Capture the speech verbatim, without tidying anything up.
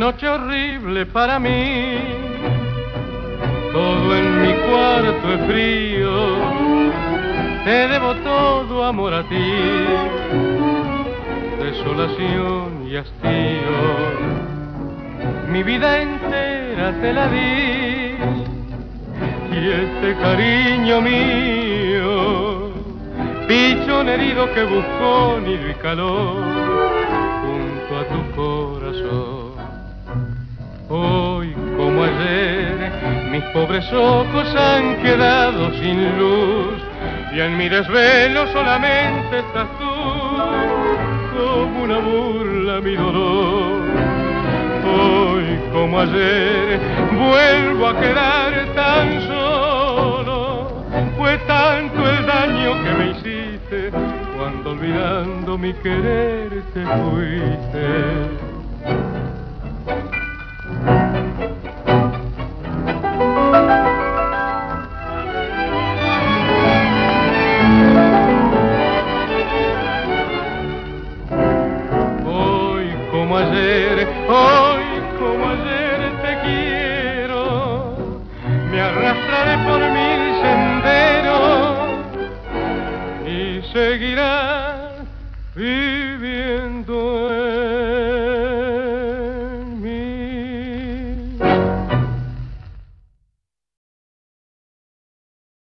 noche horrible para mí, todo en mi cuarto es frío, te debo todo, amor, a ti, desolación y hastío, mi vida entera te la di, y este cariño mío, pichón herido que buscó nido y calor junto a tu corazón. Hoy como ayer mis pobres ojos han quedado sin luz, y en mi desvelo solamente estás tú, como una burla mi dolor. Hoy como ayer vuelvo a quedar tan solo, fue tanto el daño que me hiciste, cuando olvidando mi querer te fuiste. Como ayer, hoy como ayer te quiero, me arrastraré por mil senderos y seguirás.